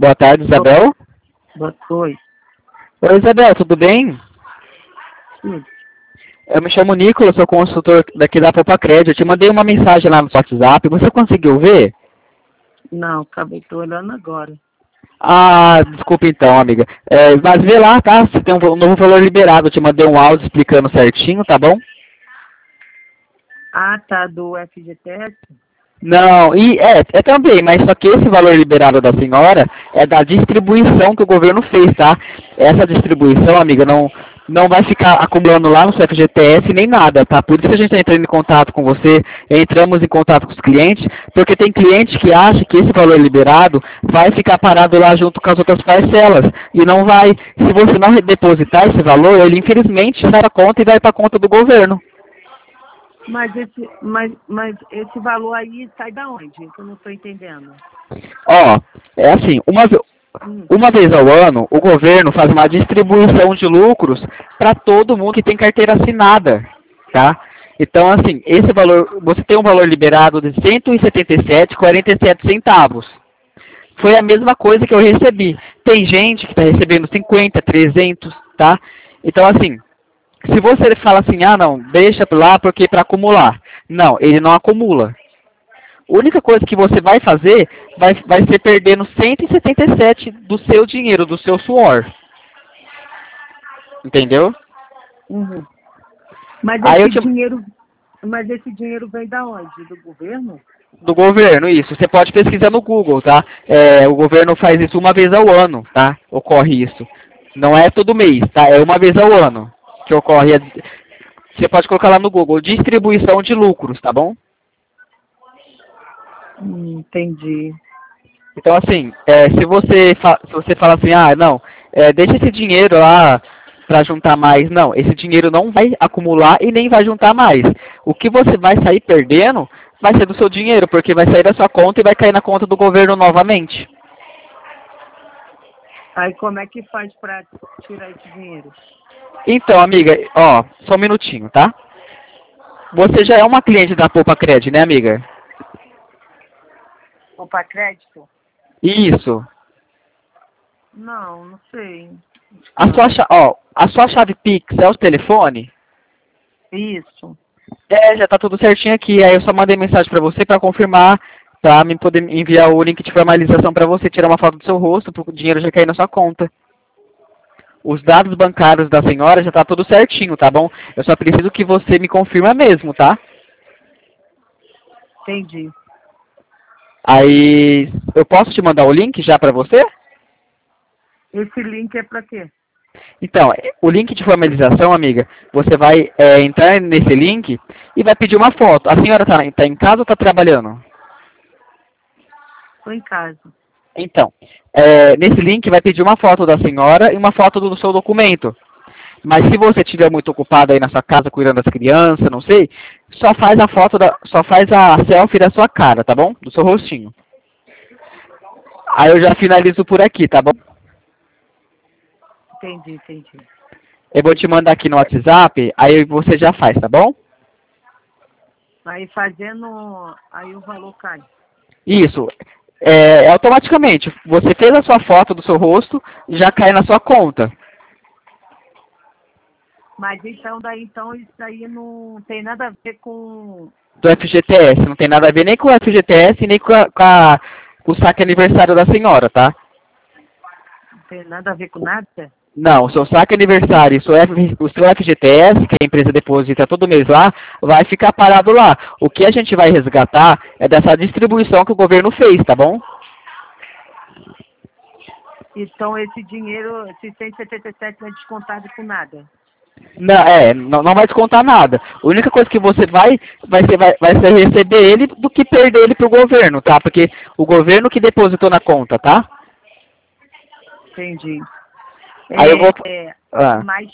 Boa tarde, Isabel. Oi. Oi, Isabel, tudo bem? Sim. Eu me chamo Nicolas, sou consultor daqui da Popacred. Eu te mandei uma mensagem lá no WhatsApp. Você conseguiu ver? Não, acabei, tô olhando agora. Ah, desculpa então, amiga. Mas vê lá, tá? Você tem um novo valor liberado. Eu te mandei um áudio explicando certinho, tá bom? Ah, tá, do FGTS? Não, é também, mas só que esse valor liberado da senhora é da distribuição que o governo fez, tá? Essa distribuição, amiga, não vai ficar acumulando lá no seu FGTS nem nada, tá? Por isso que a gente está entrando em contato com você, entramos em contato com os clientes, porque tem cliente que acha que esse valor liberado vai ficar parado lá junto com as outras parcelas, e não vai. Se você não depositar esse valor, ele infelizmente sai da conta e vai para a conta do governo. Mas esse valor aí sai da onde? Que eu não estou entendendo. Ó, é assim, uma vez ao ano, o governo faz uma distribuição de lucros para todo mundo que tem carteira assinada, tá? Então, assim, esse valor, você tem um valor liberado de 177,47 centavos. Foi a mesma coisa que eu recebi. Tem gente que está recebendo 50, 300, tá? Então, assim, se você fala assim, ah, não, deixa lá porque para acumular. Não, ele não acumula. A única coisa que você vai fazer vai ser perdendo 177 do seu dinheiro, do seu suor. Entendeu? Uhum. Mas Aí eu esse te... dinheiro, mas esse dinheiro vem da onde? Do governo? Do governo, isso. Você pode pesquisar no Google, tá? O governo faz isso uma vez ao ano, tá? Ocorre isso. Não é todo mês, tá? É uma vez ao ano que ocorre. Você pode colocar lá no Google, distribuição de lucros, tá bom? Entendi. Então, assim, se você fala assim, ah, não, deixa esse dinheiro lá para juntar mais. Não, esse dinheiro não vai acumular e nem vai juntar mais. O que você vai sair perdendo vai ser do seu dinheiro, porque vai sair da sua conta e vai cair na conta do governo novamente. Aí como é que faz para tirar esse dinheiro? Então, amiga, ó, só um minutinho, tá? Você já é uma cliente da Poupa Cred, né, amiga? Opa, crédito? Isso. Não sei. A a sua chave Pix é o telefone? Isso. Já tá tudo certinho aqui. Aí eu só mandei mensagem pra você pra confirmar, pra me poder enviar o link de formalização pra você tirar uma foto do seu rosto, pro dinheiro já cair na sua conta. Os dados bancários da senhora já tá tudo certinho, tá bom? Eu só preciso que você me confirma mesmo, tá? Entendi. Aí, eu posso te mandar o link já pra você? Esse link é para quê? Então, o link de formalização, amiga, você vai entrar nesse link e vai pedir uma foto. A senhora tá em casa ou tá trabalhando? Estou em casa. Então, nesse link vai pedir uma foto da senhora e uma foto do seu documento. Mas se você estiver muito ocupado aí na sua casa cuidando das crianças, não sei, só faz a selfie da sua cara, tá bom? Do seu rostinho. Aí eu já finalizo por aqui, tá bom? Entendi. Eu vou te mandar aqui no WhatsApp, aí você já faz, tá bom? Aí fazendo, aí o valor cai. Isso. Automaticamente, você fez a sua foto do seu rosto, já cai na sua conta. Mas então isso aí não tem nada a ver com. Do FGTS, não tem nada a ver nem com o FGTS, nem com o saque aniversário da senhora, tá? Não tem nada a ver com nada? Não, o seu saque aniversário, o seu FGTS, que a empresa deposita todo mês lá, vai ficar parado lá. O que a gente vai resgatar é dessa distribuição que o governo fez, tá bom? Então esse dinheiro, esse 177 não é descontado com nada. Não vai descontar nada. A única coisa que você vai ser receber ele do que perder ele pro governo, tá? Porque o governo que depositou na conta, tá? Entendi. Aí eu vou... Mas,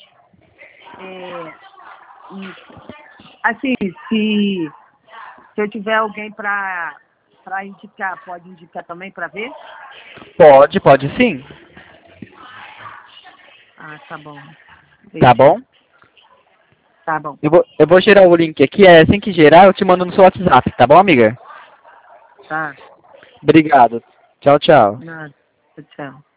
assim, se eu tiver alguém para indicar, pode indicar também para ver? Pode sim. Ah, tá bom. Tá bom? Tá bom. Eu vou gerar o link aqui, assim que gerar eu te mando no seu WhatsApp, tá bom, amiga? Tá. Obrigado. Tchau, tchau. Nada. Tchau.